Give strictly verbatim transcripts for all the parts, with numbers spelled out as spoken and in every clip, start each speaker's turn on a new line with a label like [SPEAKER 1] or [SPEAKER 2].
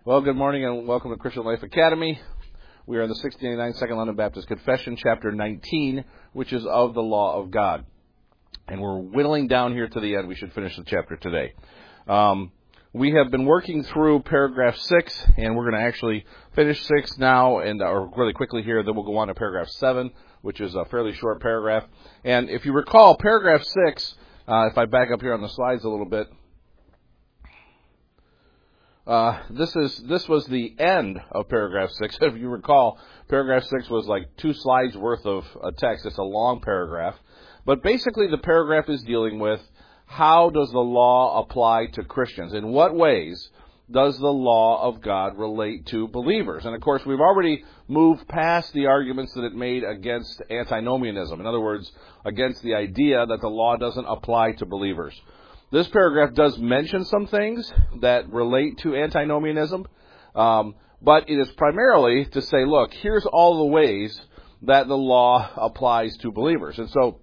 [SPEAKER 1] Well, good morning and welcome to Christian Life Academy. We are in the sixteen eighty-nine Second London Baptist Confession, chapter nineteen, which is of the law of God. And we're whittling down here to the end. We should finish the chapter today. Um, we have been working through paragraph six, and we're going to actually finish six now, and or really quickly here. Then we'll go on to paragraph seven, which is a fairly short paragraph. And if you recall, paragraph six, uh, if I back up here on the slides a little bit, Uh, this is this was the end of paragraph six. If you recall, paragraph six was like two slides worth of uh, text. It's a long paragraph. But basically the paragraph is dealing with how does the law apply to Christians? In what ways does the law of God relate to believers? And of course, we've already moved past the arguments that it made against antinomianism. In other words, against the idea that the law doesn't apply to believers. This paragraph does mention some things that relate to antinomianism, um, but it is primarily to say, look, here's all the ways that the law applies to believers. And so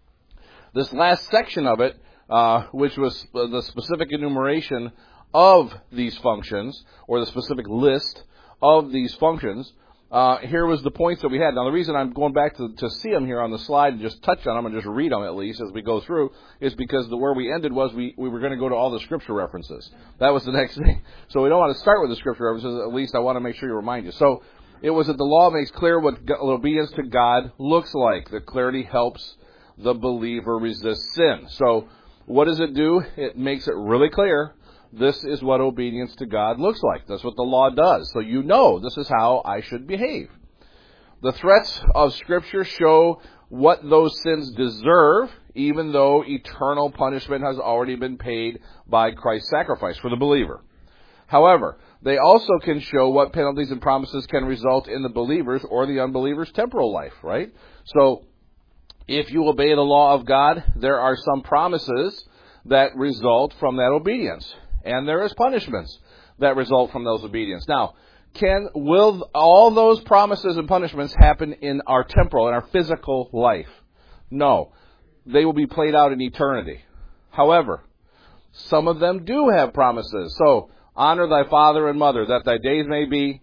[SPEAKER 1] this last section of it, uh, which was the specific enumeration of these functions, or the specific list of these functions, Uh, here was the points that we had. Now, the reason I'm going back to, to see them here on the slide and just touch on them and just read them at least as we go through is because the, where we ended was we, we were going to go to all the scripture references. That was the next thing. So we don't want to start with the scripture references. At least I want to make sure you remind you. So it was that the law makes clear what obedience to God looks like. The clarity helps the believer resist sin. So what does it do? It makes it really clear. This is what obedience to God looks like. That's what the law does. So you know this is how I should behave. The threats of Scripture show what those sins deserve, even though eternal punishment has already been paid by Christ's sacrifice for the believer. However, they also can show what penalties and promises can result in the believer's or the unbeliever's temporal life, right? So if you obey the law of God, there are some promises that result from that obedience. And there is punishments that result from those obedience. Now, can will all those promises and punishments happen in our temporal, in our physical life? No. They will be played out in eternity. However, some of them do have promises. So, honor thy father and mother, that thy days may be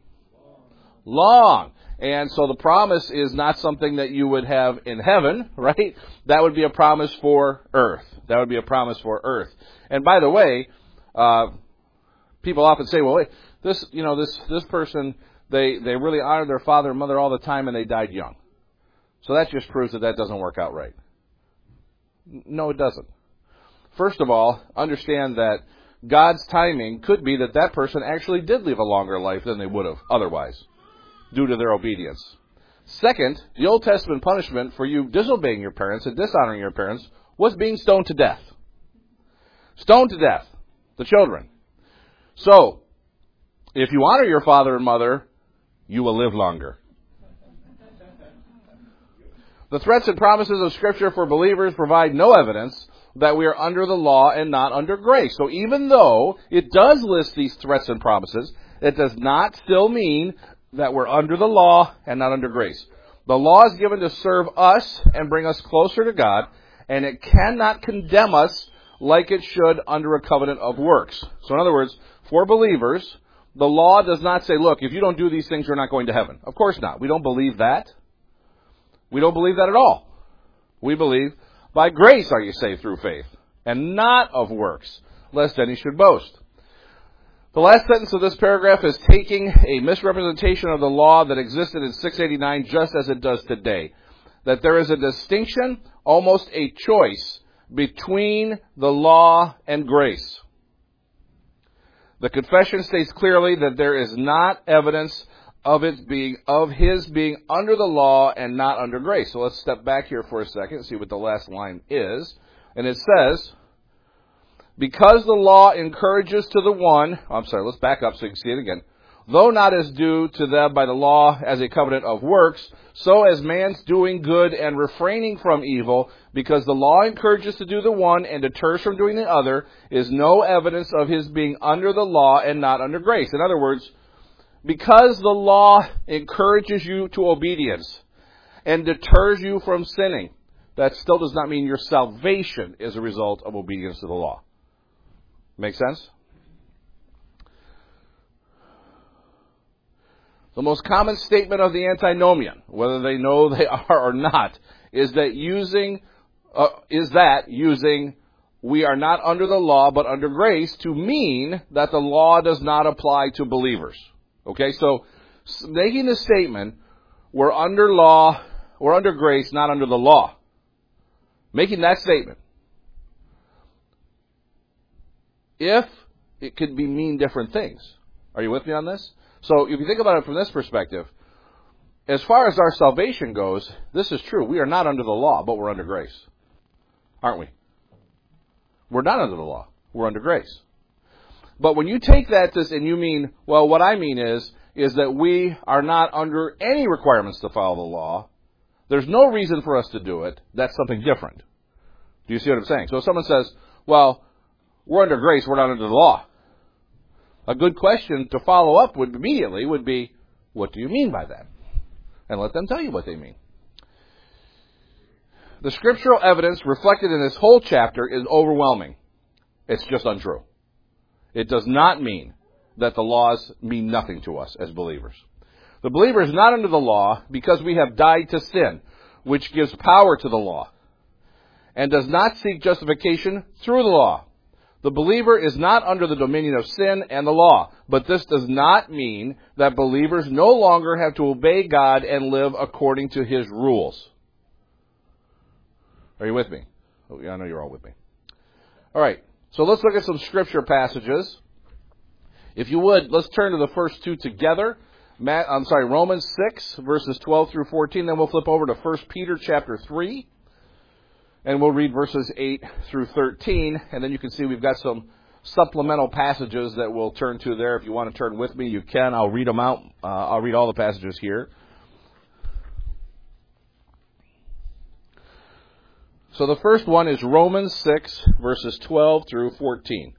[SPEAKER 1] long. And so the promise is not something that you would have in heaven, right? That would be a promise for earth. That would be a promise for earth. And by the way, Uh, people often say, well, wait, this, you know, this, this person, they, they really honored their father and mother all the time and they died young. So that just proves that that doesn't work out right. No, it doesn't. First of all, understand that God's timing could be that that person actually did live a longer life than they would have otherwise, due to their obedience. Second, the Old Testament punishment for you disobeying your parents and dishonoring your parents was being stoned to death. Stoned to death. The children. So, if you honor your father and mother, you will live longer. The threats and promises of Scripture for believers provide no evidence that we are under the law and not under grace. So even though it does list these threats and promises, it does not still mean that we're under the law and not under grace. The law is given to serve us and bring us closer to God, and it cannot condemn us like it should under a covenant of works. So in other words, for believers, the law does not say, look, if you don't do these things, you're not going to heaven. Of course not. We don't believe that. We don't believe that at all. We believe by grace are you saved through faith, and not of works, lest any should boast. The last sentence of this paragraph is taking a misrepresentation of the law that existed in six eighty-nine just as it does today. That there is a distinction, almost a choice, between the law and grace. The confession states clearly that there is not evidence of its being of his being under the law and not under grace. So let's step back here for a second and see what the last line is. And it says, because the law encourages to the one, I'm sorry, let's back up so you can see it again. Though not as due to them by the law as a covenant of works, so as man's doing good and refraining from evil, because the law encourages to do the one and deters from doing the other, is no evidence of his being under the law and not under grace. In other words, because the law encourages you to obedience and deters you from sinning, that still does not mean your salvation is a result of obedience to the law. Make sense? The most common statement of the antinomian, whether they know they are or not, is that using, uh, is that using, we are not under the law but under grace, to mean that the law does not apply to believers. Okay, so making the statement, we're under law, we're under grace, not under the law. Making that statement. If it could be mean different things. Are you with me on this? So if you think about it from this perspective, as far as our salvation goes, this is true. We are not under the law, but we're under grace. Aren't we? We're not under the law. We're under grace. But when you take that and you mean, well, what I mean is, is that we are not under any requirements to follow the law. There's no reason for us to do it. That's something different. Do you see what I'm saying? So if someone says, well, we're under grace, we're not under the law. A good question to follow up would immediately would be, what do you mean by that? And let them tell you what they mean. The scriptural evidence reflected in this whole chapter is overwhelming. It's just untrue. It does not mean that the laws mean nothing to us as believers. The believer is not under the law because we have died to sin, which gives power to the law, and does not seek justification through the law. The believer is not under the dominion of sin and the law, but this does not mean that believers no longer have to obey God and live according to His rules. Are you with me? Oh, yeah, I know you're all with me. All right, so let's look at some scripture passages. If you would, let's turn to the first two together. Matt, I'm sorry, Romans six, verses twelve through fourteen. Then we'll flip over to First Peter chapter three. And we'll read verses eight through thirteen. And then you can see we've got some supplemental passages that we'll turn to there. If you want to turn with me, you can. I'll read them out. Uh, I'll read all the passages here. So the first one is Romans six, verses twelve through fourteen.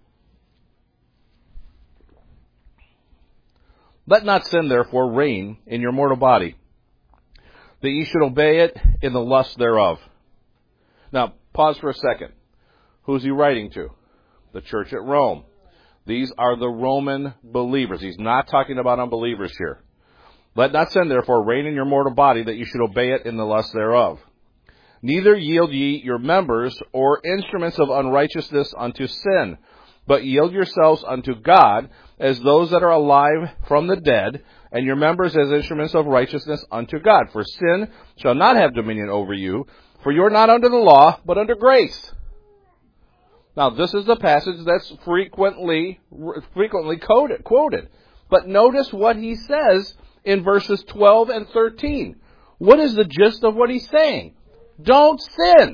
[SPEAKER 1] Let not sin, therefore, reign in your mortal body, that ye should obey it in the lust thereof. Now, pause for a second. Who's he writing to? The church at Rome. These are the Roman believers. He's not talking about unbelievers here. Let not sin, therefore, reign in your mortal body, that ye should obey it in the lust thereof. Neither yield ye your members or instruments of unrighteousness unto sin, but yield yourselves unto God as those that are alive from the dead, and your members as instruments of righteousness unto God. For sin shall not have dominion over you, for you are not under the law, but under grace. Now, this is the passage that's frequently frequently quoted, quoted. But notice what he says in verses twelve and thirteen. What is the gist of what he's saying? Don't sin.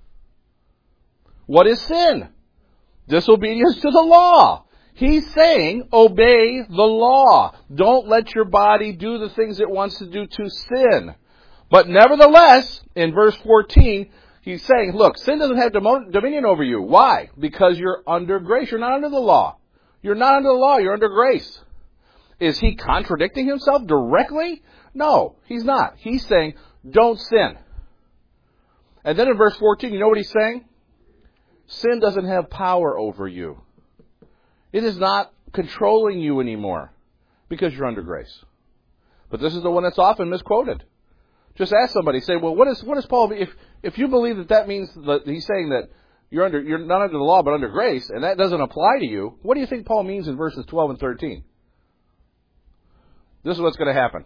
[SPEAKER 1] What is sin? Disobedience to the law. He's saying, obey the law. Don't let your body do the things it wants to do to sin. But nevertheless, in verse fourteen, he's saying, look, sin doesn't have dominion over you. Why? Because you're under grace. You're not under the law. You're not under the law. You're under grace. Is he contradicting himself directly? No, he's not. He's saying, don't sin. And then in verse fourteen, you know what he's saying? Sin doesn't have power over you. It is not controlling you anymore because you're under grace. But this is the one that's often misquoted. Just ask somebody, say, well, what is what is Paul, if if you believe that that means that he's saying that you're under you're not under the law but under grace, and that doesn't apply to you, what do you think Paul means in verses twelve and thirteen? This is what's going to happen.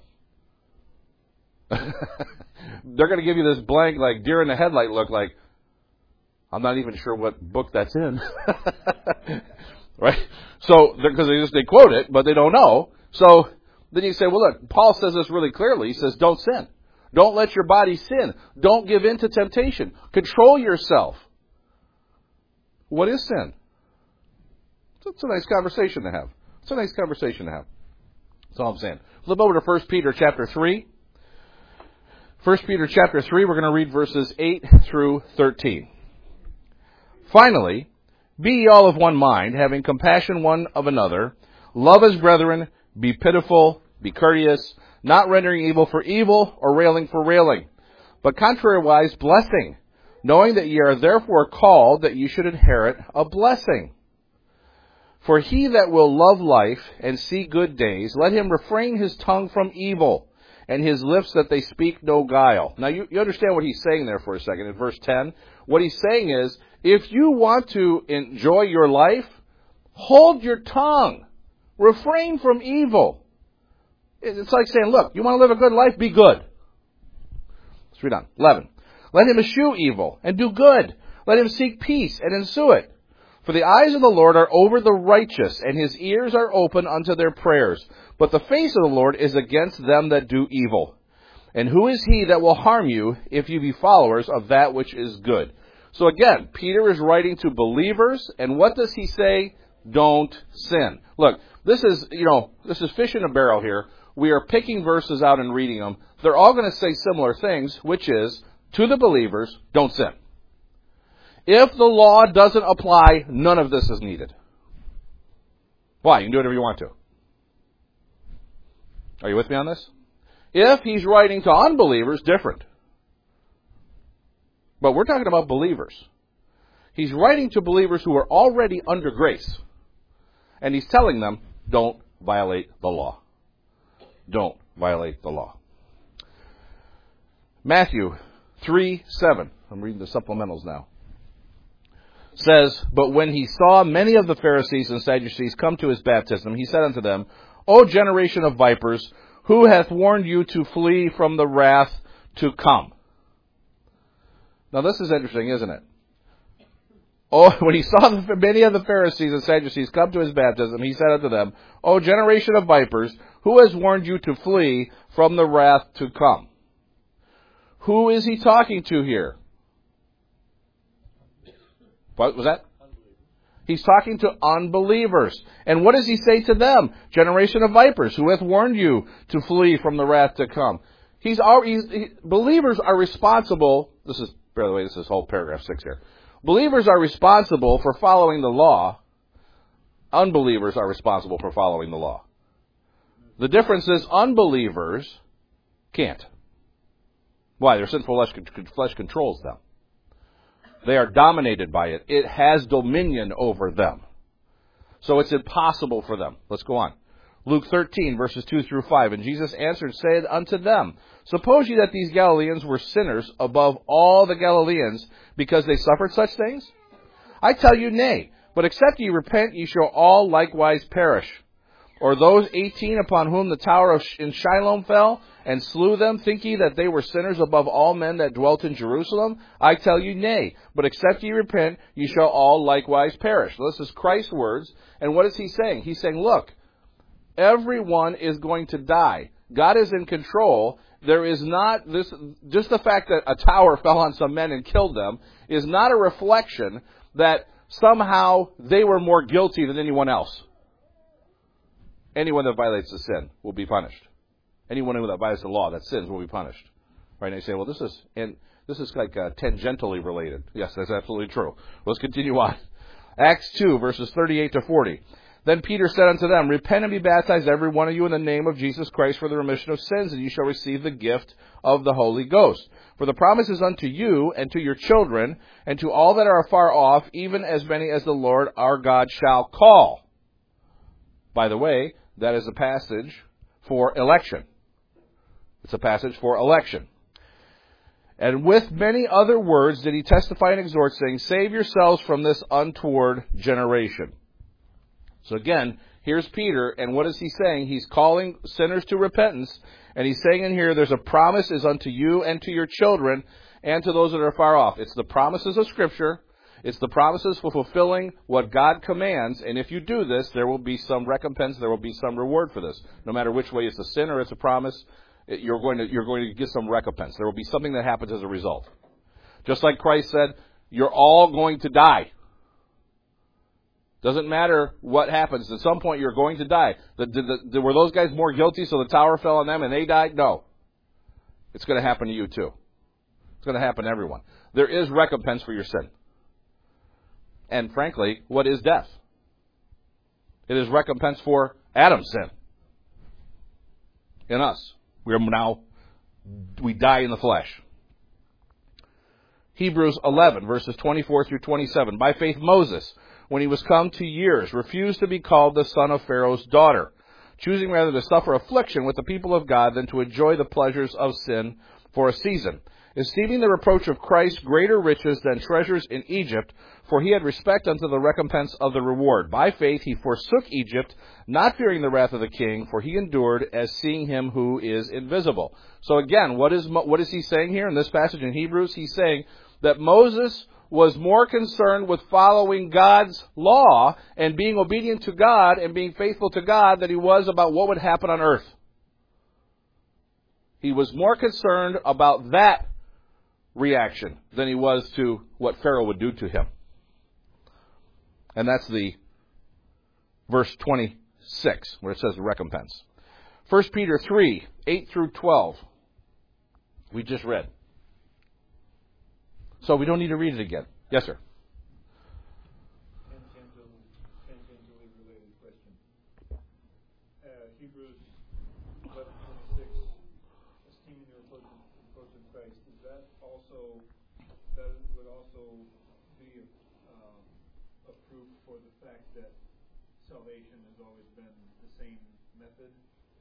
[SPEAKER 1] They're going to give you this blank, like deer in the headlight look, like, I'm not even sure what book that's in. Right? So, because they just they quote it, but they don't know. So then you say, well, look, Paul says this really clearly. He says, don't sin. Don't let your body sin. Don't give in to temptation. Control yourself. What is sin? It's a nice conversation to have. It's a nice conversation to have. That's all I'm saying. Flip over to First Peter chapter three. First Peter chapter three, we're going to read verses eight through thirteen. Finally, be ye all of one mind, having compassion one of another. Love as brethren, be pitiful, be courteous, not rendering evil for evil, or railing for railing, but contrariwise blessing, knowing that ye are therefore called that ye should inherit a blessing. For he that will love life and see good days, let him refrain his tongue from evil, and his lips that they speak no guile. Now you, you understand what he's saying there for a second in verse ten. What he's saying is, if you want to enjoy your life, hold your tongue. Refrain from evil. It's like saying, look, you want to live a good life? Be good. Let's read on. eleven. Let him eschew evil and do good. Let him seek peace and ensue it. For the eyes of the Lord are over the righteous, and his ears are open unto their prayers. But the face of the Lord is against them that do evil. And who is he that will harm you, if you be followers of that which is good? So again, Peter is writing to believers, and what does he say? Don't sin. Look, this is, you know, this is fish in a barrel here. We are picking verses out and reading them. They're all going to say similar things, which is, to the believers, don't sin. If the law doesn't apply, none of this is needed. Why? You can do whatever you want to. Are you with me on this? If he's writing to unbelievers, different. But we're talking about believers. He's writing to believers who are already under grace. And he's telling them, don't violate the law. Don't violate the law. Matthew three seven. I'm reading the supplementals now. Says, but when he saw many of the Pharisees and Sadducees come to his baptism, he said unto them, O generation of vipers, who hath warned you to flee from the wrath to come? Now this is interesting, isn't it? Oh, when he saw the, many of the Pharisees and Sadducees come to his baptism, he said unto them, O generation of vipers, who has warned you to flee from the wrath to come? Who is he talking to here? What was that? He's talking to unbelievers. And what does he say to them? Generation of vipers, who hath warned you to flee from the wrath to come? He's, he's he, believers are responsible. This is, by the way, this is whole paragraph six here. Believers are responsible for following the law. Unbelievers are responsible for following the law. The difference is unbelievers can't. Why? Their sinful flesh, flesh controls them. They are dominated by it. It has dominion over them. So it's impossible for them. Let's go on. Luke thirteen, verses two through five. And Jesus answered, said unto them, Suppose ye that these Galileans were sinners above all the Galileans, because they suffered such things? I tell you, nay. But except ye repent, ye shall all likewise perish. Or those eighteen upon whom the tower of in Shiloh fell, and slew them, think ye that they were sinners above all men that dwelt in Jerusalem? I tell you, nay. But except ye repent, ye shall all likewise perish. So this is Christ's words. And what is he saying? He's saying, look, everyone is going to die. God is in control. There is not this, just the fact that a tower fell on some men and killed them is not a reflection that somehow they were more guilty than anyone else. Anyone that violates the sin will be punished. Anyone who that violates the law that sins will be punished. Right? And you say, well, this is and this is like uh, tangentially related. Yes, that's absolutely true. Let's continue on. Acts two, verses thirty-eight to forty. Then Peter said unto them, Repent and be baptized every one of you in the name of Jesus Christ for the remission of sins, and ye shall receive the gift of the Holy Ghost. For the promise is unto you and to your children, and to all that are afar off, even as many as the Lord our God shall call. By the way, that is a passage for election. It's a passage for election. And with many other words did he testify and exhort, saying, Save yourselves from this untoward generation. So again, here's Peter, and what is he saying? He's calling sinners to repentance, and he's saying in here, there's a promise is unto you and to your children, and to those that are far off. It's the promises of Scripture. It's the promises for fulfilling what God commands, and if you do this, there will be some recompense, there will be some reward for this. No matter which way it's a sin or it's a promise, you're going to you're going to get some recompense. There will be something that happens as a result. Just like Christ said, you're all going to die. Doesn't matter what happens. At some point, you're going to die. The, the, the, were those guys more guilty so the tower fell on them and they died? No. It's going to happen to you too. It's going to happen to everyone. There is recompense for your sin. And frankly, what is death? It is recompense for Adam's sin. In us. We are now, we die in the flesh. Hebrews eleven, verses twenty-four through twenty-seven. By faith Moses, when he was come to years, refused to be called the son of Pharaoh's daughter, choosing rather to suffer affliction with the people of God than to enjoy the pleasures of sin for a season, esteeming the reproach of Christ greater riches than treasures in Egypt, for he had respect unto the recompense of the reward. By faith he forsook Egypt, not fearing the wrath of the king, for he endured as seeing him who is invisible. So again, what is what is he saying here in this passage in Hebrews? He's saying that Moses was more concerned with following God's law and being obedient to God and being faithful to God than he was about what would happen on earth. He was more concerned about that reaction than he was to what Pharaoh would do to him. And that's the verse twenty-six, where it says recompense. First Peter three, eight through twelve. We just read. So we don't need to read it again. Yes, sir.
[SPEAKER 2] Tangentially related question. Uh, Hebrews eleven twenty-six, esteeming the reproach of Christ. Is that also that would also be um, a proof for the fact that salvation has always been the same method?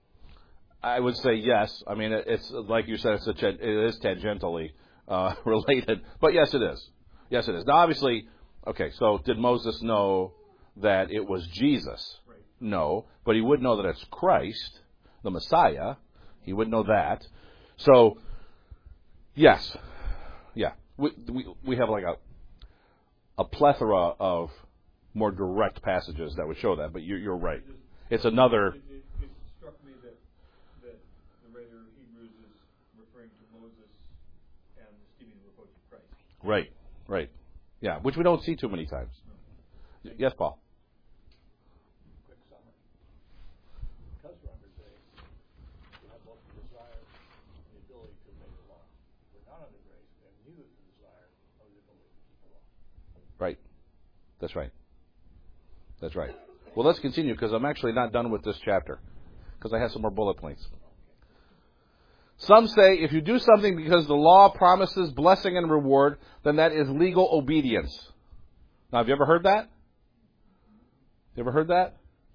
[SPEAKER 1] I would say yes. I mean, it's like you said, it's a, it is tangentially Uh, related, but yes, it is. Yes, it is. Now, obviously, okay. So, did Moses know that it was Jesus?
[SPEAKER 2] Right.
[SPEAKER 1] No, but he would know that it's Christ, the Messiah. He would know that. So, yes, yeah. We we we have like a a plethora of more direct passages that would show that. But you're you're right. It's another.
[SPEAKER 2] It, it, it struck me that that the writer of Hebrews is referring to Moses and esteeming the reproach of Christ.
[SPEAKER 1] Right, right. Yeah, which we don't see too many times. No. Yes, Paul?
[SPEAKER 3] Quick summary. Because we're under grace, we have both the desire and the ability to obey the law. We're not under grace, we have neither the desire nor the ability to keep the law.
[SPEAKER 1] Right. That's right. That's right. Well, let's continue, because I'm actually not done with this chapter, because I have some more bullet points. Some say if you do something because the law promises blessing and reward, then that is legal obedience. Now, have you ever heard that? You ever heard that?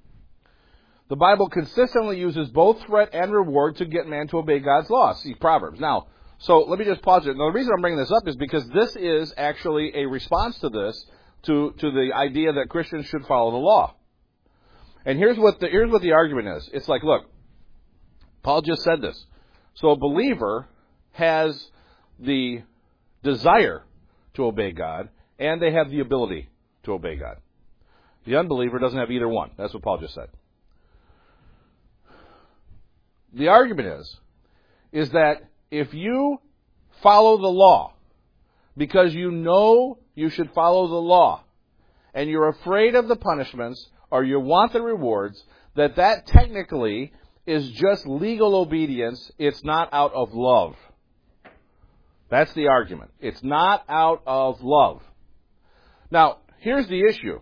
[SPEAKER 1] The Bible consistently uses both threat and reward to get man to obey God's law. See Proverbs. Now, so let me just pause it. Now, the reason I'm bringing this up is because this is actually a response to this, to, to the idea that Christians should follow the law. And here's what the, here's what the argument is. It's like, look, Paul just said this. So a believer has the desire to obey God, and they have the ability to obey God. The unbeliever doesn't have either one. That's what Paul just said. The argument is, is that if you follow the law because you know you should follow the law, and you're afraid of the punishments, or you want the rewards, that that technically is just legal obedience. It's not out of love. That's the argument. It's not out of love. Now, here's the issue.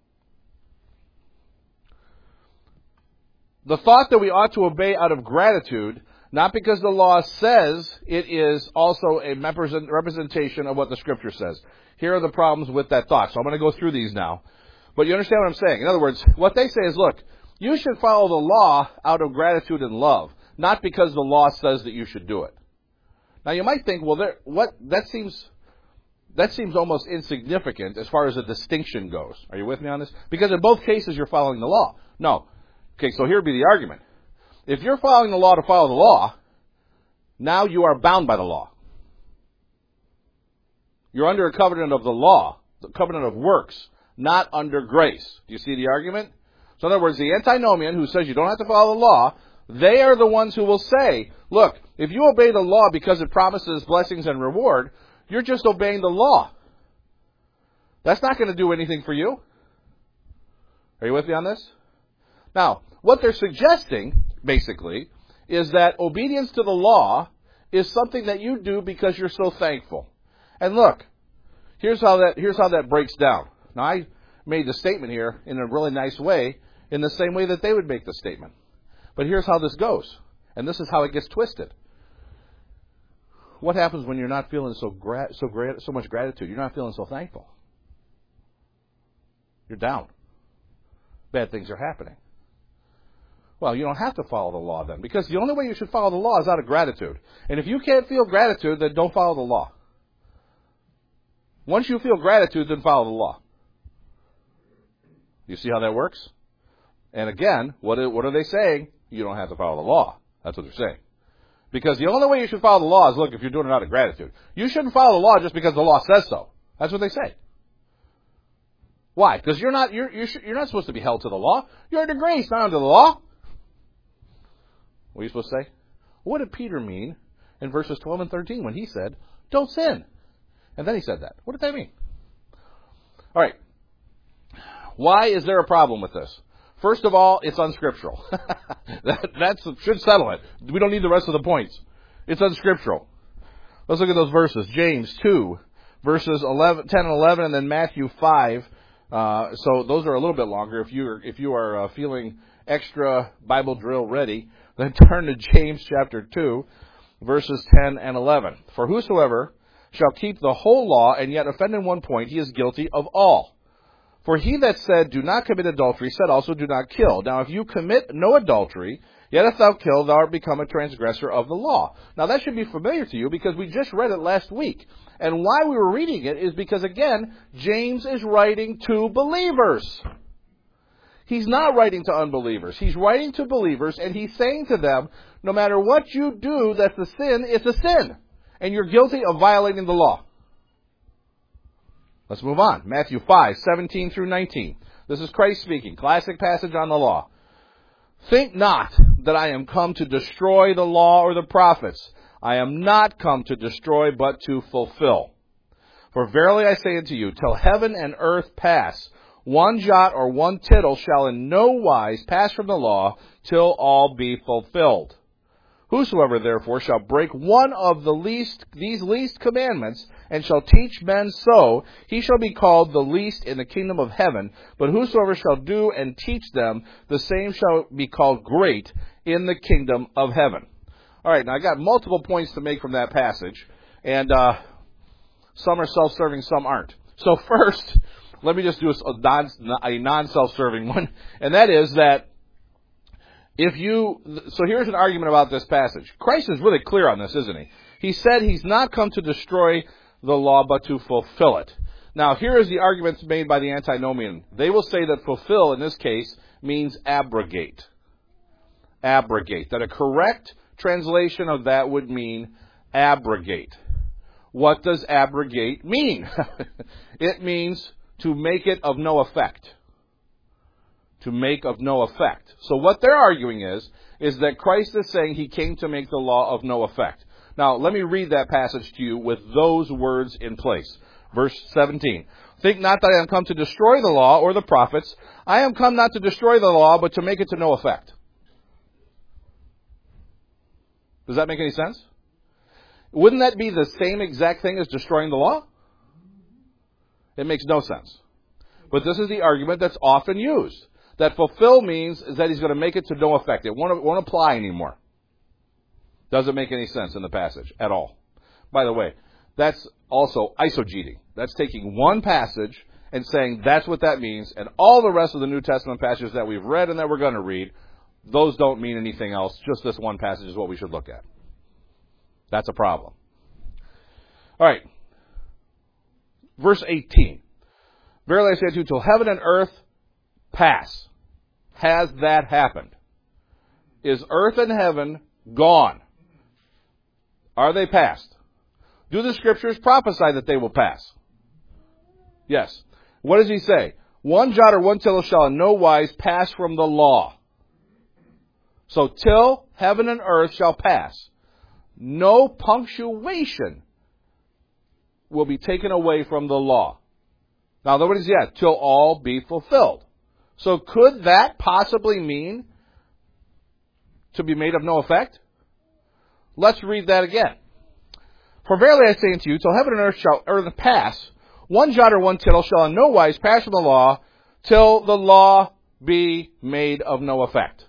[SPEAKER 1] The thought that we ought to obey out of gratitude, not because the law says it is also a representation of what the Scripture says. Here are the problems with that thought. So I'm going to go through these now. But you understand what I'm saying? In other words, what they say is, look, you should follow the law out of gratitude and love, not because the law says that you should do it. Now, you might think, well, there, what that seems that seems almost insignificant as far as a distinction goes. Are you with me on this? Because in both cases, you're following the law. No. Okay, so here would be the argument. If you're following the law to follow the law, now you are bound by the law. You're under a covenant of the law, the covenant of works, not under grace. Do you see the argument? So in other words, the antinomian who says you don't have to follow the law, they are the ones who will say, look, if you obey the law because it promises blessings and reward, you're just obeying the law. That's not going to do anything for you. Are you with me on this? Now, what they're suggesting, basically, is that obedience to the law is something that you do because you're so thankful. And look, here's how that here's how that breaks down. Now, I made the statement here in a really nice way, in the same way that they would make the statement. But here's how this goes, and this is how it gets twisted. What happens when you're not feeling so gra- so gra- so much gratitude? You're not feeling so thankful. You're down. Bad things are happening. Well, you don't have to follow the law then, because the only way you should follow the law is out of gratitude. And if you can't feel gratitude, then don't follow the law. Once you feel gratitude, then follow the law. You see how that works? And again, what are, what are they saying? You don't have to follow the law. That's what they're saying. Because the only way you should follow the law is, look, if you're doing it out of gratitude. You shouldn't follow the law just because the law says so. That's what they say. Why? Because you're not you're you're, you're not supposed to be held to the law. You're under grace, not under the law. What are you supposed to say? What did Peter mean in verses twelve and thirteen when he said, "Don't sin"? And then he said that. What did that mean? All right. Why is there a problem with this? First of all, it's unscriptural. that that's, should settle it. We don't need the rest of the points. It's unscriptural. Let's look at those verses. James two, verses eleven, ten and eleven, and then Matthew five. Uh, so those are a little bit longer. If you are, if you are uh, feeling extra Bible drill ready, then turn to James chapter two, verses ten and eleven. For whosoever shall keep the whole law and yet offend in one point, he is guilty of all. For he that said, do not commit adultery, said also, do not kill. Now if you commit no adultery, yet if thou kill, thou art become a transgressor of the law. Now that should be familiar to you because we just read it last week. And why we were reading it is because, again, James is writing to believers. He's not writing to unbelievers. He's writing to believers, and he's saying to them, no matter what you do that's a sin, it's a sin. And you're guilty of violating the law. Let's move on. Matthew five, seventeen through nineteen. This is Christ speaking. Classic passage on the law. Think not that I am come to destroy the law or the prophets. I am not come to destroy, but to fulfill. For verily I say unto you, till heaven and earth pass, one jot or one tittle shall in no wise pass from the law, till all be fulfilled. Whosoever therefore shall break one of the least, these least commandments, and shall teach men so, he shall be called the least in the kingdom of heaven. But whosoever shall do and teach them, the same shall be called great in the kingdom of heaven. All right, now I got multiple points to make from that passage, and uh, some are self-serving, some aren't. So first, let me just do a, non, a non-self-serving one, and that is that if you, so here's an argument about this passage. Christ is really clear on this, isn't he? He said he's not come to destroy the law, but to fulfill it. Now, here is the argument made by the antinomian. They will say that fulfill, in this case, means abrogate. Abrogate. That a correct translation of that would mean abrogate. What does abrogate mean? It means to make it of no effect. To make of no effect. So what they're arguing is, is that Christ is saying he came to make the law of no effect. Now, let me read that passage to you with those words in place. Verse seventeen. Think not that I am come to destroy the law or the prophets. I am come not to destroy the law, but to make it to no effect. Does that make any sense? Wouldn't that be the same exact thing as destroying the law? It makes no sense. But this is the argument that's often used. That fulfill means is that he's going to make it to no effect. It won't, won't apply anymore. Doesn't make any sense in the passage at all. By the way, that's also eisegeting. That's taking one passage and saying that's what that means, and all the rest of the New Testament passages that we've read and that we're going to read, those don't mean anything else. Just this one passage is what we should look at. That's a problem. All right. Verse eighteen. Verily I say unto you, till heaven and earth pass. Has that happened? Is earth and heaven gone? Are they passed? Do the scriptures prophesy that they will pass? Yes. What does he say? One jot or one tittle shall in no wise pass from the law. So till heaven and earth shall pass, no punctuation will be taken away from the law. Now, what is that? Till all be fulfilled. So could that possibly mean to be made of no effect? Let's read that again. For verily I say unto you, till heaven and earth shall earth pass, one jot or one tittle shall in no wise pass from the law, till the law be made of no effect.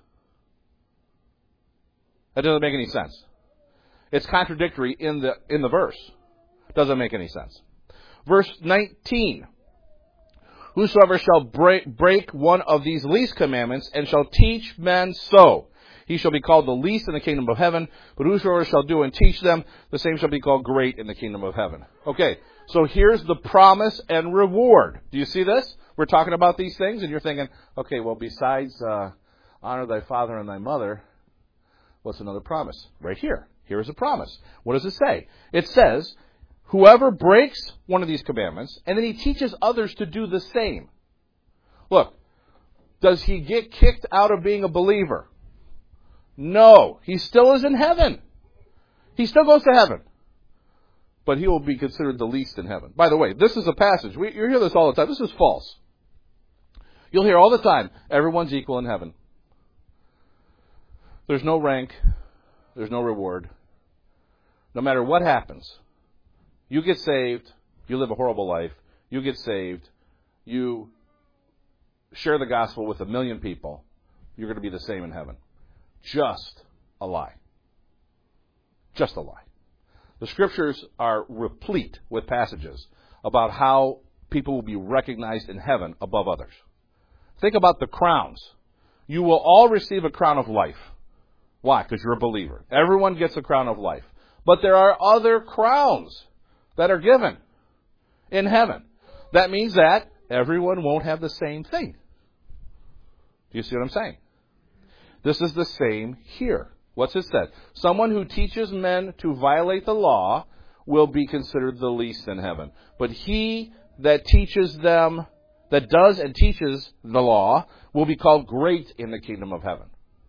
[SPEAKER 1] That doesn't make any sense. It's contradictory in the in the verse. Doesn't make any sense. Verse nineteen. Whosoever shall break, break one of these least commandments and shall teach men so, he shall be called the least in the kingdom of heaven. But whosoever shall do and teach them, the same shall be called great in the kingdom of heaven. Okay, so here's the promise and reward. Do you see this? We're talking about these things, and you're thinking, okay, well, besides uh, honor thy father and thy mother, what's another promise? Right here. Here's a promise. What does it say? It says, whoever breaks one of these commandments, and then he teaches others to do the same. Look, does he get kicked out of being a believer? No. He still is in heaven. He still goes to heaven. But he will be considered the least in heaven. By the way, this is a passage. We, you hear this all the time. This is false. You'll hear all the time, everyone's equal in heaven. There's no rank. There's no reward. No matter what happens, you get saved, you live a horrible life, you get saved, you share the gospel with a million people, you're going to be the same in heaven. Just a lie. Just a lie. The scriptures are replete with passages about how people will be recognized in heaven above others. Think about the crowns. You will all receive a crown of life. Why? Because you're a believer. Everyone gets a crown of life. But there are other crowns that are given in heaven. That means that everyone won't have the same thing. Do you see what I'm saying? This is the same here. What's it said? Someone who teaches men to violate the law will be considered the least in heaven. But he that teaches them, that does and teaches the law, will be called great in the kingdom of heaven.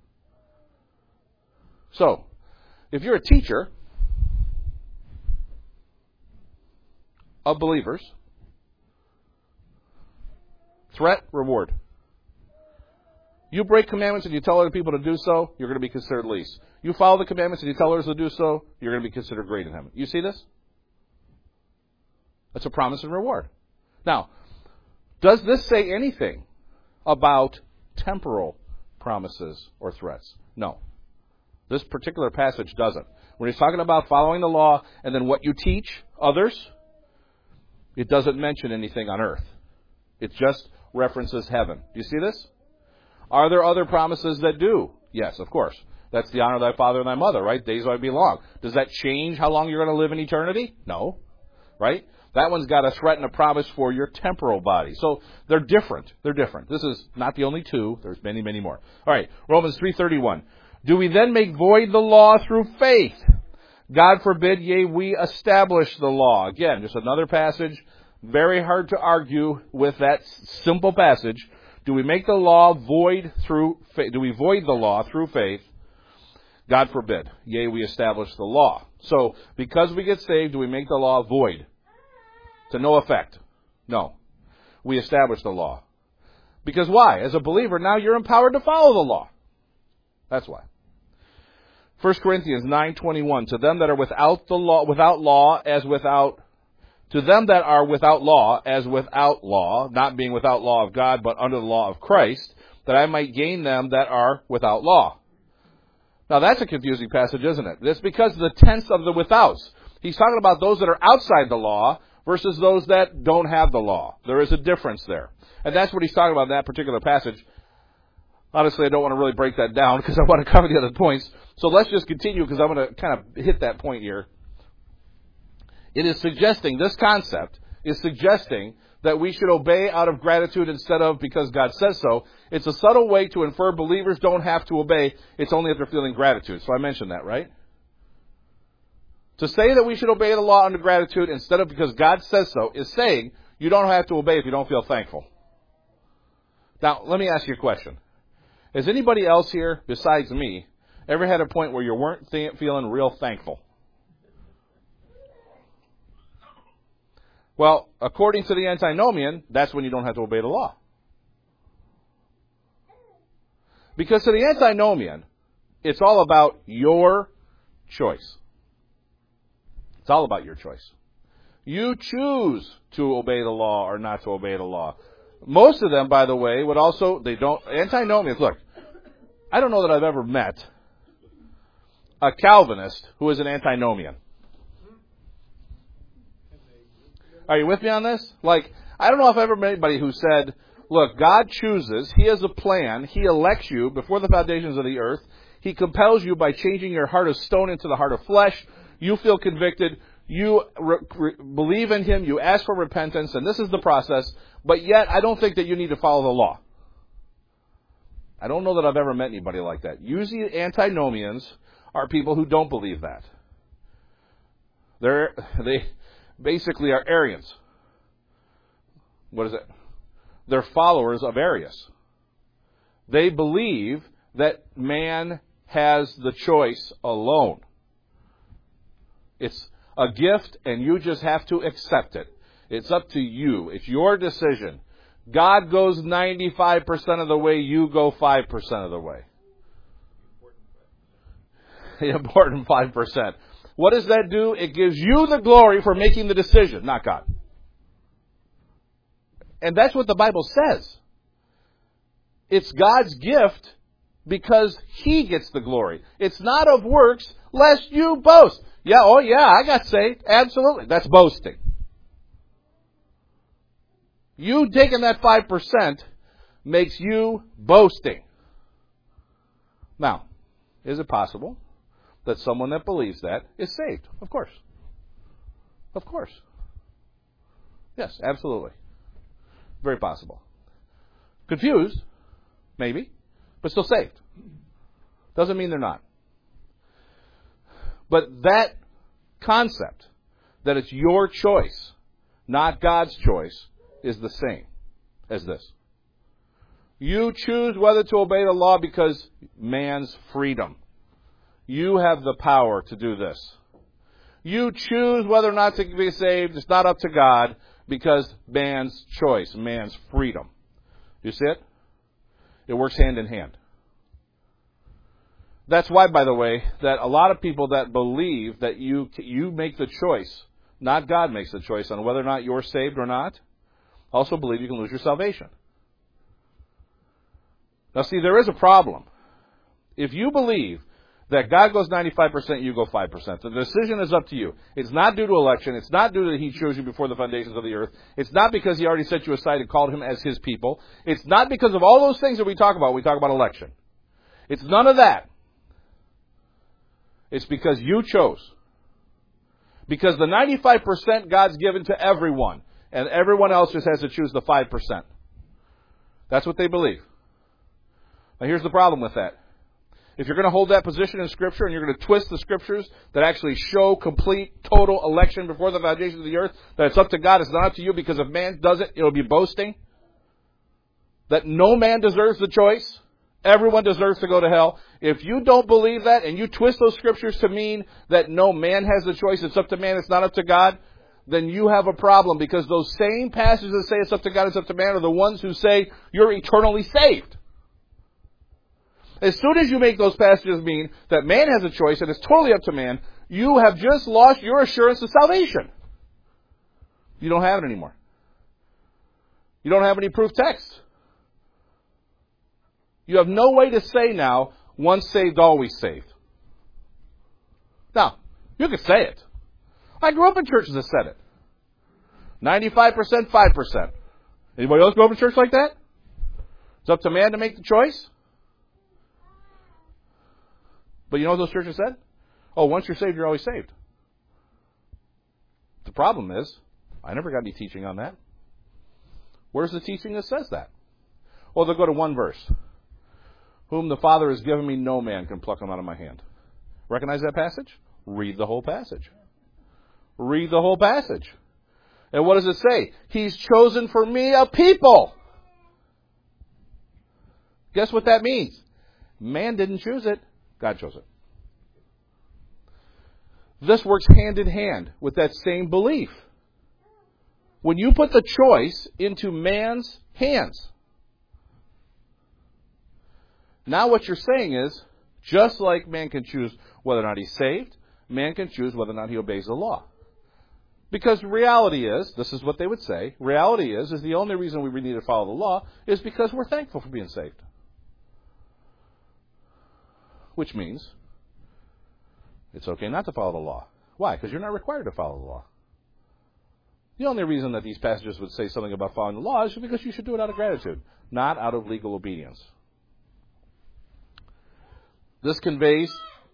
[SPEAKER 1] So, if you're a teacher of believers, threat, reward. You break commandments and you tell other people to do so, you're going to be considered least. You follow the commandments and you tell others to do so, you're going to be considered great in heaven. You see this? That's a promise and reward. Now, does this say anything about temporal promises or threats? No. This particular passage doesn't. When he's talking about following the law and then what you teach others, it doesn't mention anything on earth. It just references heaven. Do you see this? Are there other promises that do? Yes, of course. That's the honor of thy father and thy mother, right? Days might be long. Does that change how long you're going to live in eternity? No. Right? That one's got a threat and a promise for your temporal body. So they're different. They're different. This is not the only two. There's many, many more. All right. Romans three thirty-one. Do we then make void the law through faith? God forbid, yea, we establish the law. Again, just another passage. Very hard to argue with that simple passage. Do we make the law void through faith? Do we void the law through faith? God forbid. Yea, we establish the law. So, because we get saved, do we make the law void? To no effect? No. We establish the law. Because why? As a believer, now you're empowered to follow the law. That's why. First Corinthians nine twenty-one. To them that are without the law, without law, as without, to them that are without law, as without law, not being without law of God, but under the law of Christ, that I might gain them that are without law. Now that's a confusing passage, isn't it? It's because of the tense of the withouts. He's talking about those that are outside the law versus those that don't have the law. There is a difference there. And that's what he's talking about in that particular passage. Honestly, I don't want to really break that down because I want to cover the other points. So let's just continue because I'm going to kind of hit that point here. It is suggesting, this concept is suggesting that we should obey out of gratitude instead of because God says so. It's a subtle way to infer believers don't have to obey. It's only if they're feeling gratitude. So I mentioned that, right? To say that we should obey the law under gratitude instead of because God says so is saying you don't have to obey if you don't feel thankful. Now, let me ask you a question. Has anybody else here, besides me, ever had a point where you weren't th- feeling real thankful? Well, according to the antinomian, that's when you don't have to obey the law. Because to the antinomian, it's all about your choice. It's all about your choice. You choose to obey the law or not to obey the law. Most of them, by the way, would also, they don't, antinomians, look, I don't know that I've ever met a Calvinist who is an antinomian. Are you with me on this? Like, I don't know if I've ever met anybody who said, look, God chooses, He has a plan, He elects you before the foundations of the earth, He compels you by changing your heart of stone into the heart of flesh, you feel convicted, you re- re- believe in Him, you ask for repentance, and this is the process, but yet I don't think that you need to follow the law. I don't know that I've ever met anybody like that. Usually antinomians are people who don't believe that. They're, they basically are Arians. What is it? They're followers of Arius. They believe that man has the choice alone. It's a gift and you just have to accept it. It's up to you. It's your decision. God goes ninety-five percent of the way, you go five percent of the way. The important five percent. What does that do? It gives you the glory for making the decision, not God. And that's what the Bible says. It's God's gift because He gets the glory. It's not of works, lest you boast. Yeah, oh yeah, I got saved. Absolutely. That's boasting. You taking that five percent makes you boasting. Now, is it possible that someone that believes that is saved? Of course. Of course. Yes, absolutely. Very possible. Confused, maybe, but still saved. Doesn't mean they're not. But that concept, that it's your choice, not God's choice, is the same as this. You choose whether to obey the law because man's freedom. You have the power to do this. You choose whether or not to be saved. It's not up to God because man's choice, man's freedom. You see it? It works hand in hand. That's why, by the way, that a lot of people that believe that you you make the choice, not God makes the choice on whether or not you're saved or not, also believe you can lose your salvation. Now see, there is a problem. If you believe that God goes ninety-five percent, you go five percent. The decision is up to you. It's not due to election. It's not due to that He chose you before the foundations of the earth. It's not because He already set you aside and called Him as His people. It's not because of all those things that we talk about when we talk about election. It's none of that. It's because you chose. Because the ninety-five percent God's given to everyone, and everyone else just has to choose the five percent. That's what they believe. Now here's the problem with that. If you're going to hold that position in Scripture and you're going to twist the Scriptures that actually show complete, total election before the foundation of the earth, that it's up to God, it's not up to you, because if man does it, it'll be boasting. That no man deserves the choice. Everyone deserves to go to hell. If you don't believe that and you twist those Scriptures to mean that no man has the choice, it's up to man, it's not up to God, then you have a problem, because those same passages that say it's up to God, it's up to man, are the ones who say you're eternally saved. As soon as you make those passages mean that man has a choice and it's totally up to man, you have just lost your assurance of salvation. You don't have it anymore. You don't have any proof text. You have no way to say now, once saved, always saved. Now, you can say it. I grew up in churches that said it. ninety-five percent, five percent. Anybody else grow up in church like that? It's up to man to make the choice. But you know what those churches said? Oh, once you're saved, you're always saved. The problem is, I never got any teaching on that. Where's the teaching that says that? Well, they'll go to one verse. Whom the Father has given me, no man can pluck him out of my hand. Recognize that passage? Read the whole passage. Read the whole passage. And what does it say? He's chosen for me a people. Guess what that means? Man didn't choose it. God chose it. This works hand in hand with that same belief. When you put the choice into man's hands, now what you're saying is, just like man can choose whether or not he's saved, man can choose whether or not he obeys the law. Because reality is, this is what they would say, reality is, is the only reason we need to follow the law is because we're thankful for being saved. Which means it's okay not to follow the law. Why? Because you're not required to follow the law. The only reason that these passages would say something about following the law is because you should do it out of gratitude, not out of legal obedience. This conveys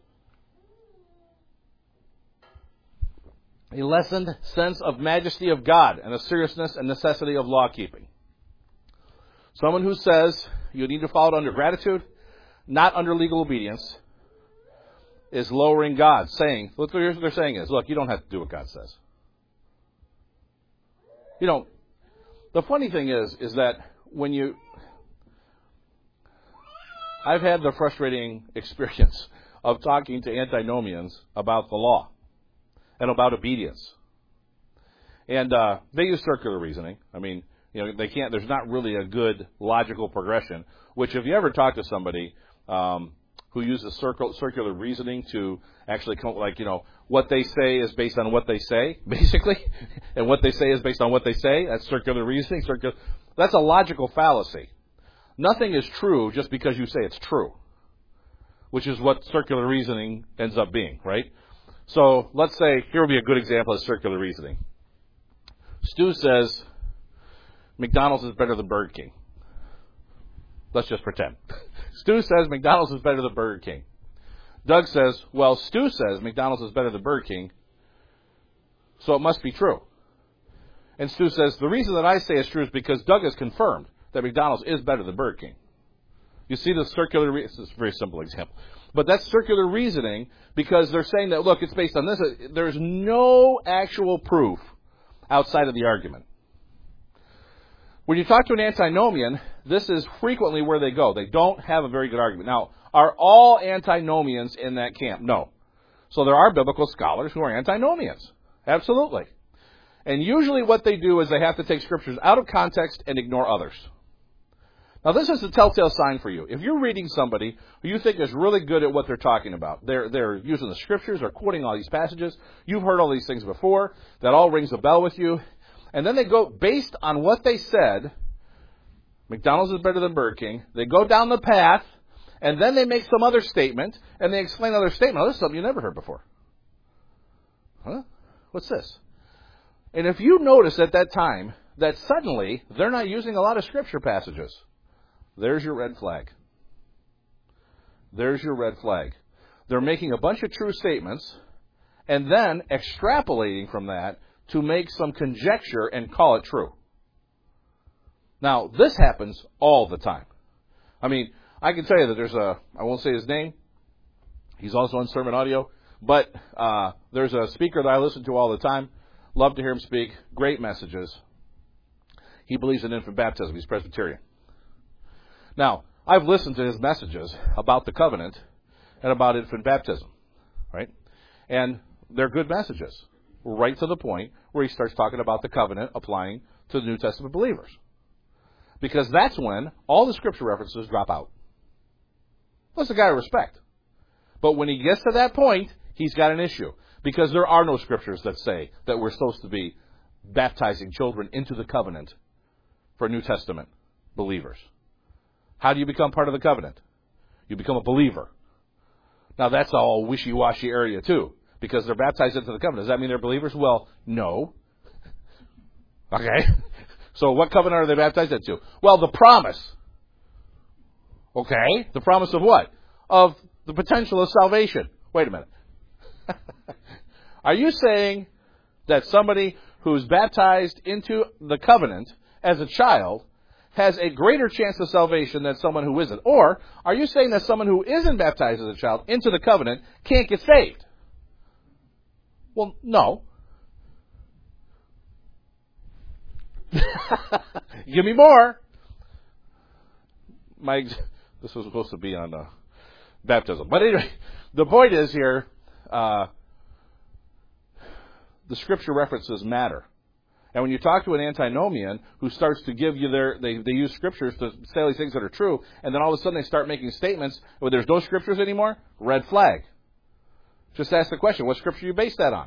[SPEAKER 1] a lessened sense of majesty of God and a seriousness and necessity of law keeping. Someone who says you need to follow it under gratitude, not under legal obedience, is lowering God, saying, look, what they're saying is, look, you don't have to do what God says. You know, the funny thing is, is that when you, I've had the frustrating experience of talking to antinomians about the law and about obedience. And uh, they use circular reasoning. I mean, you know, they can't, there's not really a good logical progression, which if you ever talk to somebody um, who uses circle, circular reasoning to actually come, like, you know, what they say is based on what they say, basically, and what they say is based on what they say, that's circular reasoning. Circular, that's a logical fallacy. Nothing is true just because you say it's true, which is what circular reasoning ends up being, right? So let's say, here would be a good example of circular reasoning. Stu says McDonald's is better than Burger King. Let's just pretend. Stu says McDonald's is better than Burger King. Doug says, well, Stu says McDonald's is better than Burger King, so it must be true. And Stu says, the reason that I say it's true is because Doug has confirmed that McDonald's is better than Burger King. You see the circular, re- this is a very simple example, but that's circular reasoning because they're saying that, look, it's based on this. There's no actual proof outside of the argument. When you talk to an antinomian, this is frequently where they go. They don't have a very good argument. Now, are all antinomians in that camp? No. So there are biblical scholars who are antinomians. Absolutely. And usually what they do is they have to take scriptures out of context and ignore others. Now, this is a telltale sign for you. If you're reading somebody who you think is really good at what they're talking about, they're, they're using the scriptures, they're quoting all these passages, you've heard all these things before, that all rings a bell with you, and then they go, based on what they said, McDonald's is better than Burger King, they go down the path, and then they make some other statement, and they explain another statement. Oh, this is something you never heard before. Huh? What's this? And if you notice at that time that suddenly they're not using a lot of scripture passages, there's your red flag. There's your red flag. They're making a bunch of true statements and then extrapolating from that to make some conjecture and call it true. Now, this happens all the time. I mean, I can tell you that there's a, I won't say his name. He's also on Sermon Audio. But uh, there's a speaker that I listen to all the time. Love to hear him speak. Great messages. He believes in infant baptism. He's Presbyterian. Now, I've listened to his messages about the covenant and about infant baptism, right? And they're good messages, right to the point where he starts talking about the covenant applying to the New Testament believers. Because that's when all the scripture references drop out. That's a guy I respect. But when he gets to that point, he's got an issue. Because there are no scriptures that say that we're supposed to be baptizing children into the covenant for New Testament believers. How do you become part of the covenant? You become a believer. Now, that's all wishy-washy area, too, because they're baptized into the covenant. Does that mean they're believers? Well, no. Okay. So what covenant are they baptized into? Well, the promise. Okay. The promise of what? Of the potential of salvation. Wait a minute. Are you saying that somebody who's baptized into the covenant as a child has a greater chance of salvation than someone who isn't? Or are you saying that someone who isn't baptized as a child into the covenant can't get saved? Well, no. Give me more. My, this was supposed to be on uh, baptism. But anyway, the point is here, uh, the scripture references matter. And when you talk to an antinomian who starts to give you their, they, they use scriptures to say these things that are true, and then all of a sudden they start making statements where there's no scriptures anymore, red flag. Just ask the question, what scripture you base that on?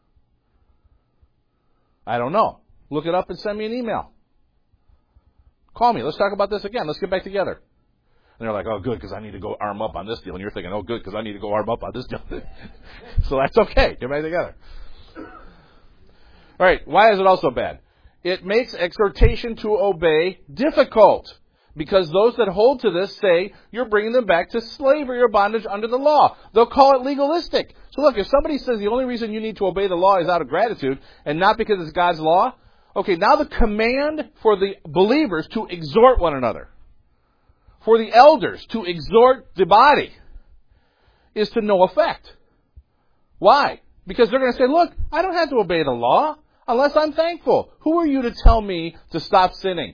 [SPEAKER 1] I don't know. Look it up and send me an email. Call me. Let's talk about this again. Let's get back together. And they're like, oh, good, because I need to go arm up on this deal. And you're thinking, oh, good, because I need to go arm up on this deal. So that's okay. Get back together. All right, why is it also bad? It makes exhortation to obey difficult, because those that hold to this say you're bringing them back to slavery or bondage under the law. They'll call it legalistic. So look, if somebody says the only reason you need to obey the law is out of gratitude and not because it's God's law, okay, now the command for the believers to exhort one another, for the elders to exhort the body, is to no effect. Why? Because they're going to say, look, I don't have to obey the law unless I'm thankful. Who are you to tell me to stop sinning?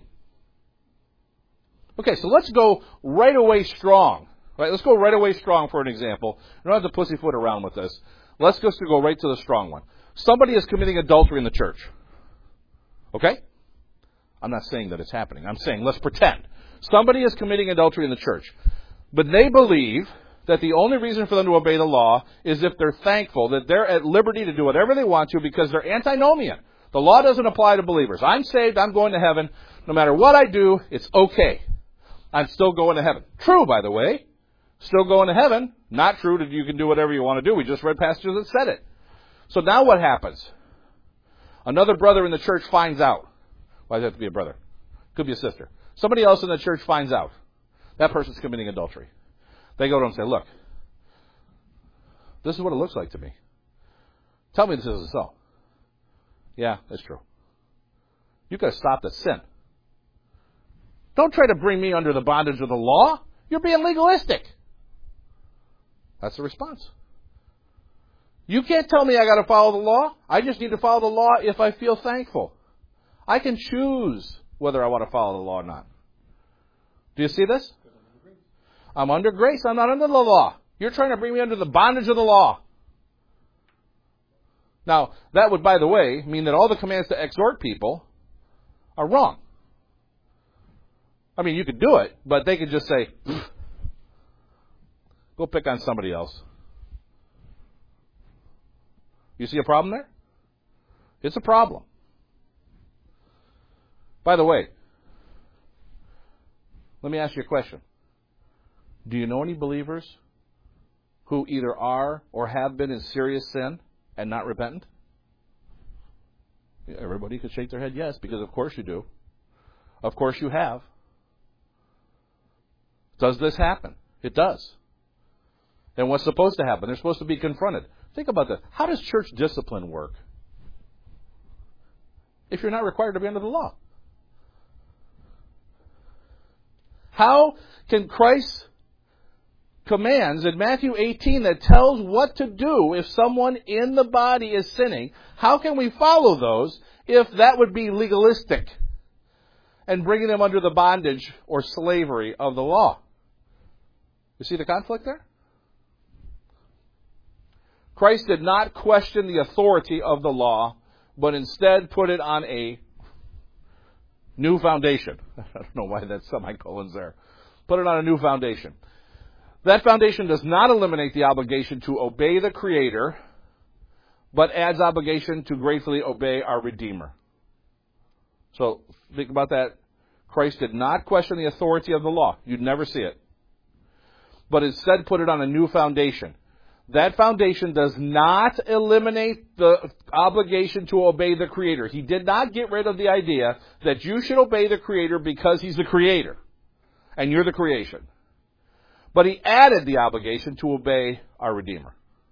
[SPEAKER 1] Okay, so let's go right away strong. Right, let's go right away strong for an example. You don't have to pussyfoot around with this. Let's just go right to the strong one. Somebody is committing adultery in the church. Okay? I'm not saying that it's happening. I'm saying let's pretend. Somebody is committing adultery in the church. But they believe that the only reason for them to obey the law is if they're thankful, that they're at liberty to do whatever they want to because they're antinomian. The law doesn't apply to believers. I'm saved, I'm going to heaven. No matter what I do, it's okay. I'm still going to heaven. True, by the way. Still going to heaven. Not true that you can do whatever you want to do. We just read passages that said it. So now what happens? Another brother in the church finds out. Why does it have to be a brother? Could be a sister. Somebody else in the church finds out. That person's committing adultery. They go to him and say, look, this is what it looks like to me. Tell me this isn't so. Yeah, that's true. You've got to stop the sin. Don't try to bring me under the bondage of the law. You're being legalistic. That's the response. You can't tell me I got to follow the law. I just need to follow the law if I feel thankful. I can choose whether I want to follow the law or not. Do you see this? I'm under grace. I'm not under the law. You're trying to bring me under the bondage of the law. Now, that would, by the way, mean that all the commands to exhort people are wrong. I mean, you could do it, but they could just say, go pick on somebody else. You see a problem there? It's a problem. By the way, let me ask you a question. Do you know any believers who either are or have been in serious sin and not repentant? Everybody could shake their head yes, because of course you do. Of course you have. Does this happen? It does. And what's supposed to happen? They're supposed to be confronted. Think about this. How does church discipline work if you're not required to be under the law? How can Christ's commands in Matthew eighteen that tells what to do if someone in the body is sinning, how can we follow those if that would be legalistic and bringing them under the bondage or slavery of the law? You see the conflict there? Christ did not question the authority of the law, but instead put it on a new foundation. I don't know why that semicolon's there. Put it on a new foundation. That foundation does not eliminate the obligation to obey the Creator, but adds obligation to gratefully obey our Redeemer. So think about that. Christ did not question the authority of the law. You'd never see it. But instead put it on a new foundation. That foundation does not eliminate the obligation to obey the Creator. He did not get rid of the idea that you should obey the Creator because He's the Creator and you're the creation. But He added the obligation to obey our Redeemer.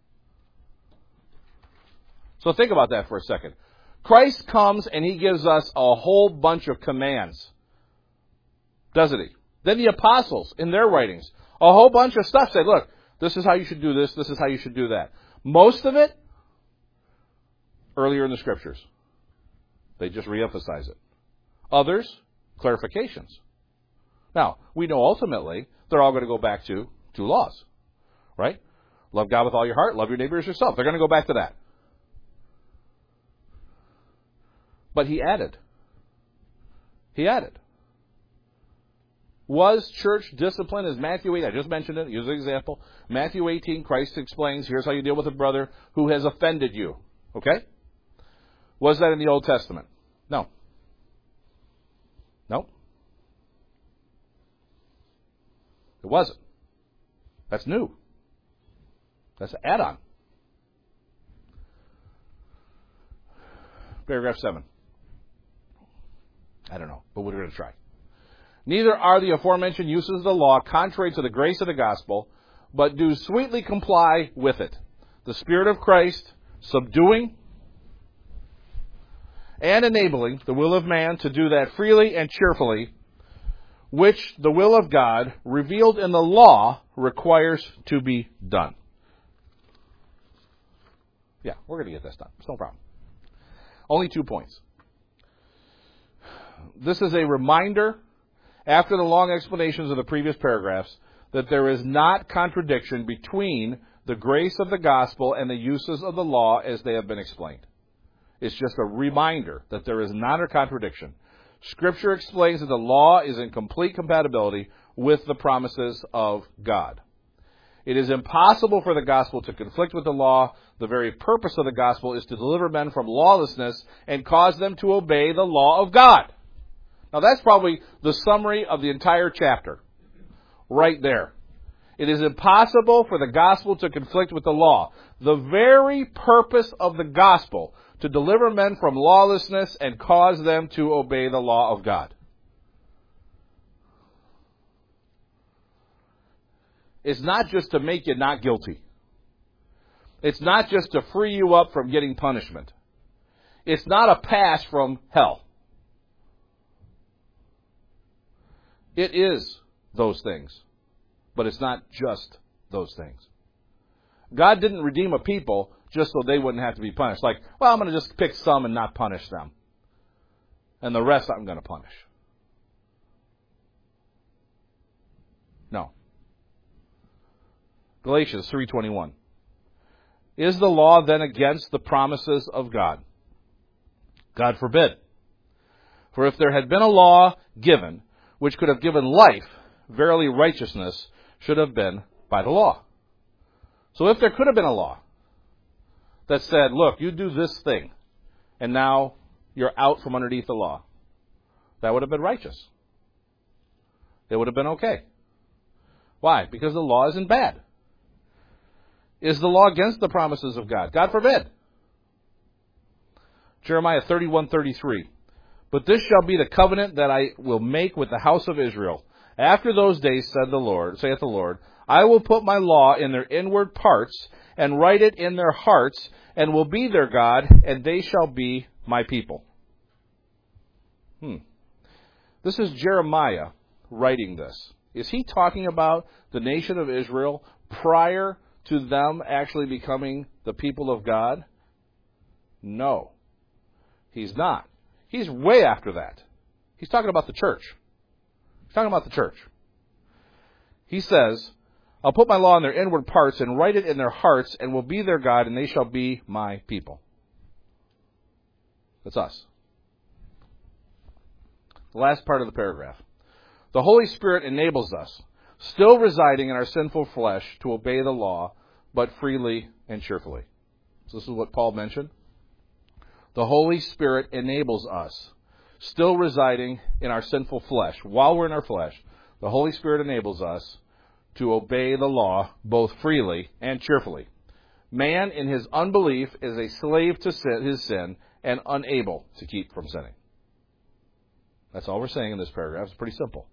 [SPEAKER 1] So think about that for a second. Christ comes and He gives us a whole bunch of commands. Doesn't He? Then the apostles, in their writings, a whole bunch of stuff said, look, this is how you should do this, this is how you should do that. Most of it, earlier in the Scriptures. They just reemphasize it. Others, clarifications. Now, we know ultimately they're all going to go back to two laws. Right? Love God with all your heart, love your neighbor as yourself. They're going to go back to that. But He added. He added. Was church discipline, as Matthew eight, I just mentioned it, use an example. Matthew eighteen, Christ explains, here's how you deal with a brother who has offended you. Okay? Was that in the Old Testament? No. No. It wasn't. That's new. That's an add-on. Paragraph seven. I don't know, but we're going to try. Neither are the aforementioned uses of the law contrary to the grace of the gospel, but do sweetly comply with it. The Spirit of Christ subduing and enabling the will of man to do that freely and cheerfully, which the will of God, revealed in the law, requires to be done. Yeah, we're going to get this done. It's no problem. Only two points. This is a reminder, after the long explanations of the previous paragraphs, that there is not contradiction between the grace of the gospel and the uses of the law as they have been explained. It's just a reminder that there is not a contradiction. Scripture explains that the law is in complete compatibility with the promises of God. It is impossible for the gospel to conflict with the law. The very purpose of the gospel is to deliver men from lawlessness and cause them to obey the law of God. Now that's probably the summary of the entire chapter, right there. It is impossible for the gospel to conflict with the law. The very purpose of the gospel, to deliver men from lawlessness and cause them to obey the law of God. It's not just to make you not guilty. It's not just to free you up from getting punishment. It's not a pass from hell. It is those things, but it's not just those things. God didn't redeem a people just so they wouldn't have to be punished. Like, well, I'm going to just pick some and not punish them. And the rest I'm going to punish. No. Galatians three twenty-one. Is the law then against the promises of God? God forbid. For if there had been a law given which could have given life, verily righteousness should have been by the law. So if there could have been a law that said, look, you do this thing, and now you're out from underneath the law, that would have been righteous. It would have been okay. Why? Because the law isn't bad. Is the law against the promises of God? God forbid. Jeremiah thirty-one thirty-three. But this shall be the covenant that I will make with the house of Israel. After those days, said the Lord, saith the Lord, I will put my law in their inward parts, and write it in their hearts, and will be their God, and they shall be my people. Hmm. This is Jeremiah writing this. Is he talking about the nation of Israel prior to them actually becoming the people of God? No. He's not. He's way after that. He's talking about the church. He's talking about the church. He says, I'll put my law in their inward parts and write it in their hearts, and will be their God, and they shall be my people. That's us. The last part of the paragraph. The Holy Spirit enables us, still residing in our sinful flesh, to obey the law, but freely and cheerfully. So this is what Paul mentioned. The Holy Spirit enables us, still residing in our sinful flesh. While we're in our flesh, the Holy Spirit enables us to obey the law both freely and cheerfully. Man, in his unbelief, is a slave to sin, his sin, and unable to keep from sinning. That's all we're saying in this paragraph. It's pretty simple.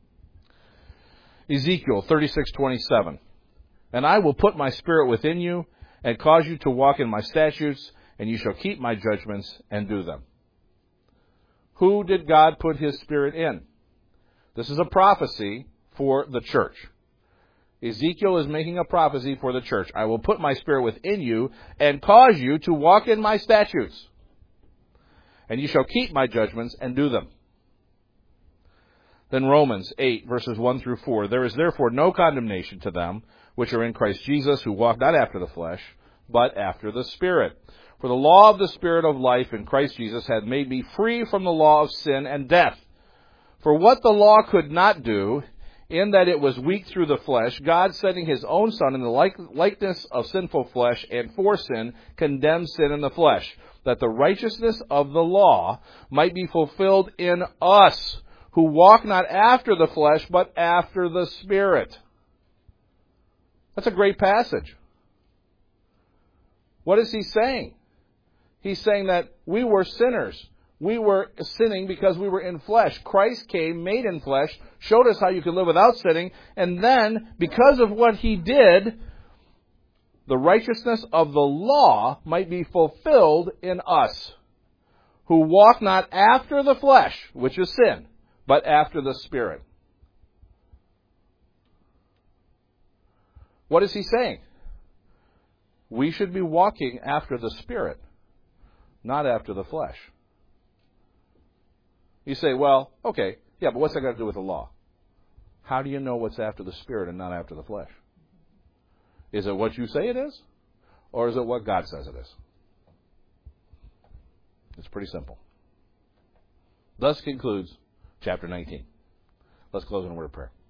[SPEAKER 1] Ezekiel thirty-six twenty-seven. And I will put my spirit within you, and cause you to walk in my statutes, and you shall keep my judgments and do them. Who did God put his spirit in? This is a prophecy for the church. Ezekiel is making a prophecy for the church. I will put my spirit within you and cause you to walk in my statutes. And you shall keep my judgments and do them. Then Romans eight, verses one through four. There is therefore no condemnation to them which are in Christ Jesus, who walk not after the flesh, but after the Spirit. For the law of the Spirit of life in Christ Jesus had made me free from the law of sin and death. For what the law could not do, in that it was weak through the flesh, God, sending his own Son in the like, likeness of sinful flesh, and for sin, condemned sin in the flesh, that the righteousness of the law might be fulfilled in us, who walk not after the flesh, but after the Spirit. That's a great passage. What is he saying? He's saying that we were sinners. We were sinning because we were in flesh. Christ came, made in flesh, showed us how you can live without sinning, and then, because of what He did, the righteousness of the law might be fulfilled in us, who walk not after the flesh, which is sin, but after the Spirit. What is He saying? We should be walking after the Spirit, not after the flesh. You say, well, okay, yeah, but what's that got to do with the law? How do you know what's after the Spirit and not after the flesh? Is it what you say it is? Or is it what God says it is? It's pretty simple. Thus concludes chapter nineteen. Let's close in a word of prayer.